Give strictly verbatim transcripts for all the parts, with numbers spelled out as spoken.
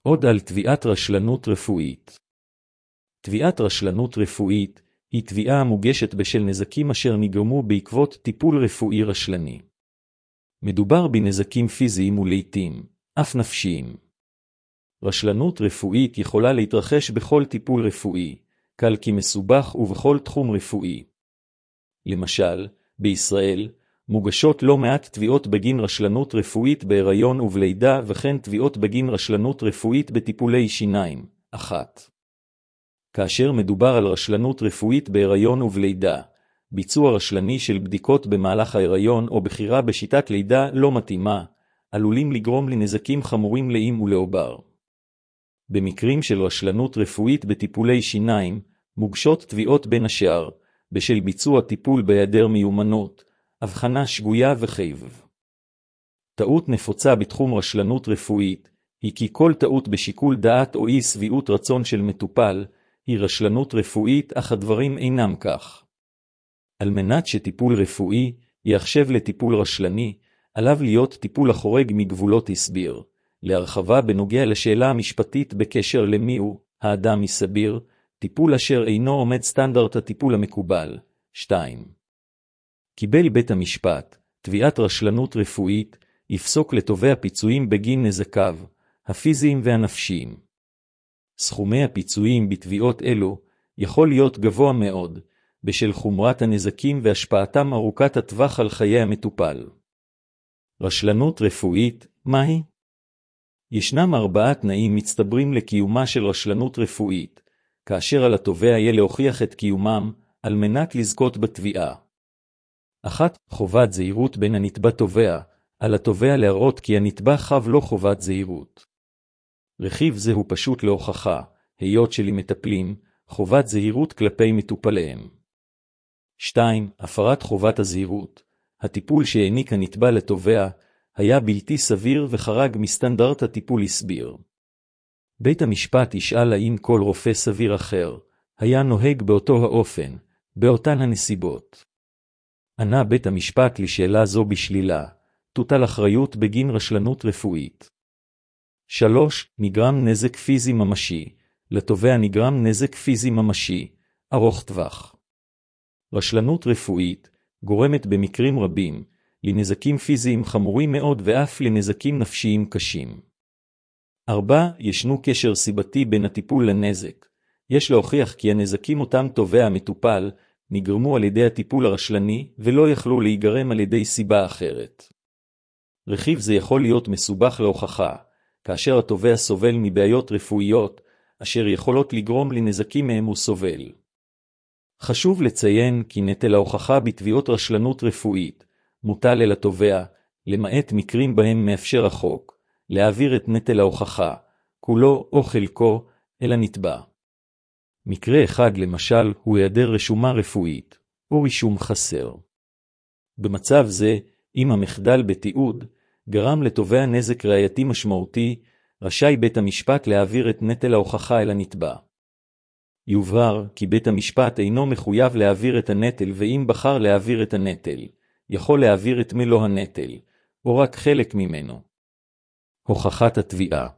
עוד על תביעת רשלנות רפואית. תביעת רשלנות רפואית היא תביעה המוגשת בשל נזקים אשר נגרמו בעקבות טיפול רפואי רשלני. מדובר בנזקים פיזיים ולעיתים אף נפשיים. רשלנות רפואית יכולה להתרחש בכל טיפול רפואי, קל כמסובך ובכל תחום רפואי. למשל, בישראל מוגשות לא מעט תביעות בגין רשלנות רפואית בהיריון ובלידה וכן תביעות בגין רשלנות רפואית בטיפולי שיניים. אחת. כאשר מדובר על רשלנות רפואית בהיריון ובלידה, ביצוע רשלני של בדיקות במהלך ההיריון או בחירה בשיטת לידה לא מתאימה, עלולים לגרום לנזקים חמורים לאם ולעובר. במקרים של רשלנות רפואית בטיפולי שיניים, מוגשות תביעות בין השאר, בשל ביצוע טיפול בהיעדר מיומנות, הבחנה שגויה וכאב. טעות נפוצה בתחום רשלנות רפואית, היא כי כל טעות בשיקול דעת או אי שביעות רצון של מטופל, היא רשלנות רפואית, אך הדברים אינם כך. על מנת שטיפול רפואי יחשב לטיפול רשלני, עליו להיות טיפול החורג מגבולות הסביר. להרחבה בנוגע לשאלה המשפטית בקשר למיהו האדם מסביר, טיפול אשר אינו עומד סטנדרט הטיפול המקובל. שתיים. קיבל בית המשפט תביעת רשלנות רפואית, יפסוק לתובע פיצויים בגין נזקיו, הפיזיים והנפשיים. סכומי הפיצויים בתביעות אלו יכול להיות גבוה מאוד, בשל חומרת הנזקים והשפעתם ארוכת הטווח על חיי המטופל. רשלנות רפואית, מהי? ישנם ארבעה תנאים מצטברים לקיומה של רשלנות רפואית, כאשר על התובע יהיה להוכיח את קיומם, על מנת לזכות בתביעה. אחת, חובת זהירות בין הנתבע תובע, על התובע להראות כי הנתבע חב לו חובת זהירות. רכיב זה הוא פשוט להוכחה, היות שלי מטפלים, חובת זהירות כלפי מטופליהם. שתיים, הפרת חובת הזהירות. הטיפול שהעניק הנתבע לתובע, היה בלתי סביר וחרג מסטנדרט הטיפול הסביר. בית המשפט ישאל האם כל רופא סביר אחר, היה נוהג באותו האופן, באותן הנסיבות. ענה בית המשפט לשאלה זו בשלילה, תוטל אחריות בגין רשלנות רפואית. שלוש. נגרם נזק פיזי ממשי. לתובע נגרם נזק פיזי ממשי, ארוך טווח. רשלנות רפואית גורמת במקרים רבים לנזקים פיזיים חמורים מאוד ואף לנזקים נפשיים קשים. ארבע. ישנו קשר סיבתי בין הטיפול לנזק. יש להוכיח כי הנזקים אותם תובע המטופל נגרמו על ידי הטיפול הרשלני ולא יכלו להיגרם על ידי סיבה אחרת. רכיב זה יכול להיות מסובך להוכחה, כאשר התובע סובל מבעיות רפואיות, אשר יכולות לגרום לנזקים מהם הוא סובל. חשוב לציין כי נטל ההוכחה בתביעות רשלנות רפואית, מוטל אל התובע, למעט מקרים בהם מאפשר החוק, להעביר את נטל ההוכחה, כולו או חלקו, אל הנתבע. מקרה אחד למשל הוא היעדר רשומה רפואית, או רישום חסר. במצב זה, אם המחדל בתיעוד, גרם לתובע נזק ראייתי משמעותי, רשאי בית המשפט להעביר את נטל ההוכחה אל הנתבע. יובהר כי בית המשפט אינו מחויב להעביר את הנטל ואם בחר להעביר את הנטל, יכול להעביר את מלוא הנטל, או רק חלק ממנו. הוכחת התביעה.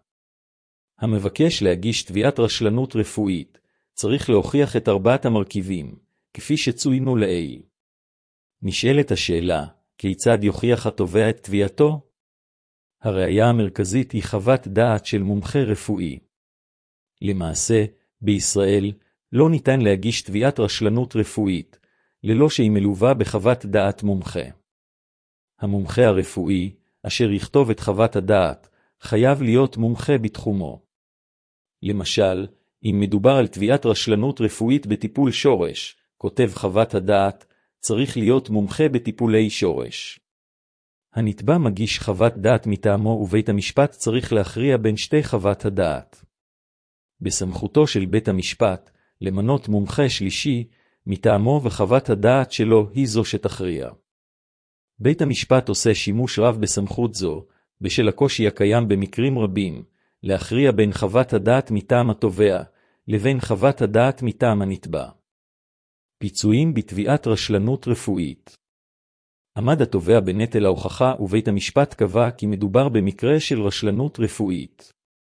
המבקש להגיש תביעת רשלנות רפואית, צריך להוכיח את ארבעת המרכיבים, כפי שצוינו לעיל. נשאלת השאלה, כיצד יוכיח התובע את תביעתו? הראיה המרכזית היא חוות דעת של מומחה רפואי. למעשה, בישראל לא ניתן להגיש תביעת רשלנות רפואית, ללא שהיא מלווה בחוות דעת מומחה. המומחה הרפואי, אשר יכתוב את חוות הדעת, חייב להיות מומחה בתחומו. למשל, אם מדובר על תביעת רשלנות רפואית בטיפול שורש, כותב חוות הדעת, צריך להיות מומחה בטיפולי שורש. הנתבע מגיש חוות דעת מטעמו ובית המשפט צריך להכריע בין שתי חוות הדעת. בסמכותו של בית המשפט, למנות מומחה שלישי, מטעמו וחוות הדעת שלו היא זו שתכריע. בית המשפט עושה שימוש רב בסמכות זו, בשל הקושי הקיים במקרים רבים, להכריע בין חוות הדעת מטעם התובע, לבין חוות הדעת מטעם הנתבע. פיצויים בתביעת רשלנות רפואית. עמד התובע בנטל ההוכחה ובית המשפט קבע כי מדובר במקרה של רשלנות רפואית.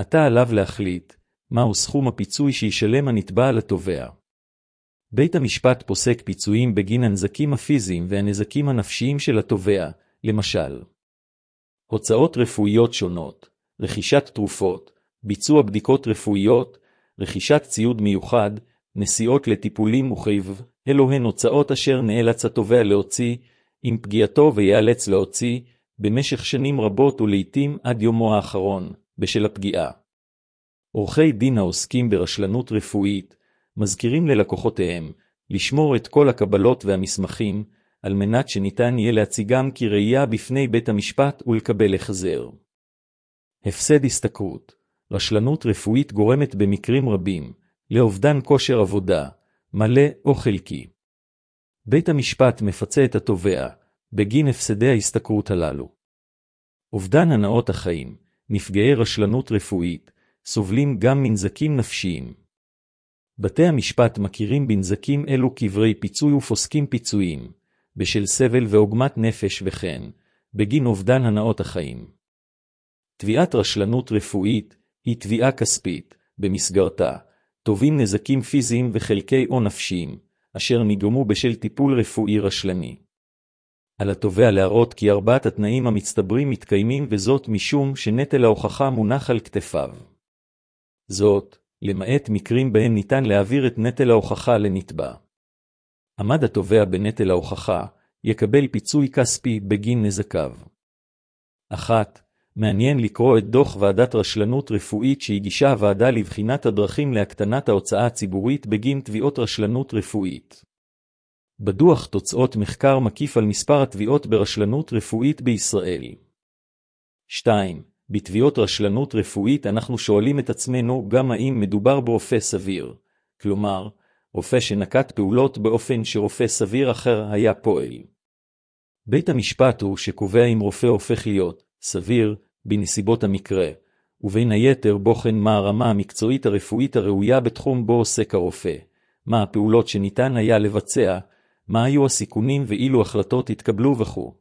עתה עליו להחליט מהו סכום הפיצוי שישלם הנתבע לתובע. בית המשפט פוסק פיצויים בגין הנזקים הפיזיים והנזקים הנפשיים של התובע, למשל הוצאות רפואיות שונות, רכישת תרופות, ביצוע בדיקות רפואיות, רכישת ציוד מיוחד, נסיעות לטיפולים וכיב, אלו הן הוצאות אשר נאלץ התובע להוציא, עם פגיעתו ויאלץ להוציא, במשך שנים רבות ולעיתים עד יומו האחרון, בשל הפגיעה. עורכי דין העוסקים ברשלנות רפואית, מזכירים ללקוחותיהם, לשמור את כל הקבלות והמסמכים, על מנת שניתן יהיה להציגם כראייה בפני בית המשפט ולקבל החזר. הפסד השתכרות. רשלנות רפואית גורמת במקרים רבים, לאובדן כושר עבודה, מלא או חלקי. בית המשפט מפצה את התובע, בגין הפסדי ההשתכרות הללו. אובדן הנאות החיים, נפגעי רשלנות רפואית, סובלים גם מנזקים נפשיים. בתי המשפט מכירים בנזקים אלו כברי פיצוי ופוסקים פיצויים, בשל סבל ועוגמת נפש וכן, בגין אובדן הנאות החיים. תביעת רשלנות רפואית היא תביעה כספית, במסגרתה, תובעים נזקים פיזיים וחלקי או נפשיים, אשר נגרמו בשל טיפול רפואי רשלני. על התובע להראות כי ארבעת התנאים המצטברים מתקיימים וזאת משום שנטל ההוכחה מונח על כתפיו. זאת, למעט מקרים בהם ניתן להעביר את נטל ההוכחה לנתבע. עמד התובע בנטל ההוכחה, יקבל פיצוי כספי בגין נזקיו. אחת, מעניין לקרוא את דוח ועדת רשלנות רפואית שהגישה הוועדה לבחינת הדרכים להקטנת ההוצאה הציבורית בגין תביעות רשלנות רפואית. בדוח תוצאות מחקר מקיף על מספר התביעות ברשלנות רפואית בישראל. שתיים. בתביעות רשלנות רפואית אנחנו שואלים את עצמנו גם האם מדובר ברופא סביר, כלומר, רופא שנקט פעולות באופן שרופא סביר אחר היה פועל. בית המשפט הוא שקובע אם רופא הופך להיות סביר בנסיבות המקרה, ובין היתר בוחן מה הרמה המקצועית הרפואית הראויה בתחום בו עוסק הרופא, מה הפעולות שניתן היה לבצע, מה היו הסיכונים ואילו החלטות התקבלו וכו'.